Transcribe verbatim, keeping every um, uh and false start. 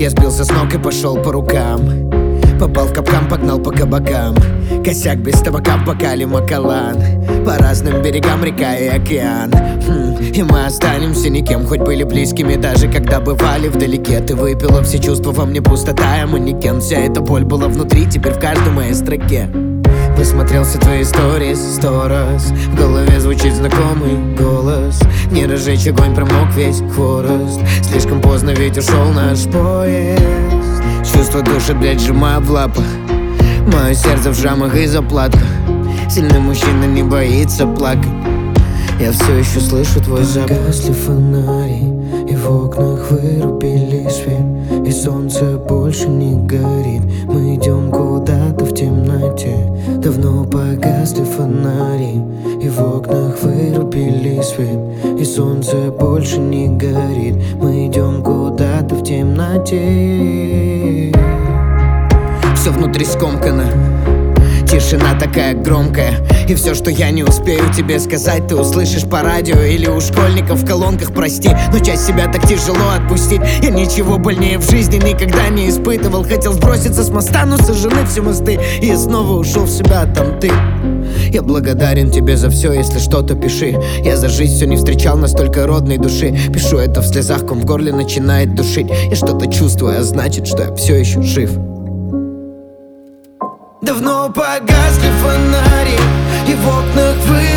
Я сбился с ног и пошел по рукам. Попал в капкан, погнал по кабакам. Косяк без табака в бокале Макалан. По разным берегам река и океан. хм, И мы останемся никем, хоть были близкими, даже когда бывали вдалеке. Ты выпила все чувства, во мне пустота, я манекен. Вся эта боль была внутри, теперь в каждой моей строке. Посмотрел все твои истории сто раз. В голове звучит знакомый голос. Не разжечь огонь, промок весь хворост. Слишком поздно, ведь ушел наш поезд. Чувства душат, блядь, сжимаю в лапах. Мое сердце в жамах и заплатках. Сильный мужчина не боится плакать. Я все еще слышу твой запах. Погасли фонари, и в окнах вырубили свет, и солнце больше не горит. Мы идем куда-то в темноте. Давно погасли фонари, и в окнах вырубили свет, и солнце больше не горит. Мы идем куда-то в темноте. Все внутри скомкано, тишина такая громкая. И все, что я не успею тебе сказать, ты услышишь по радио или у школьников в колонках, прости. Но часть себя так тяжело отпустить. Я ничего больнее в жизни никогда не испытывал. Хотел сброситься с моста, но сожжены все мосты. И я снова ушел в себя, там ты. Я благодарен тебе за все, если что-то пиши. Я за жизнь все не встречал настолько родной души. Пишу это в слезах, ком в горле начинает душить. Я что-то чувствую, а значит, что я все еще жив. Давно погасли фонари, и в окнах вы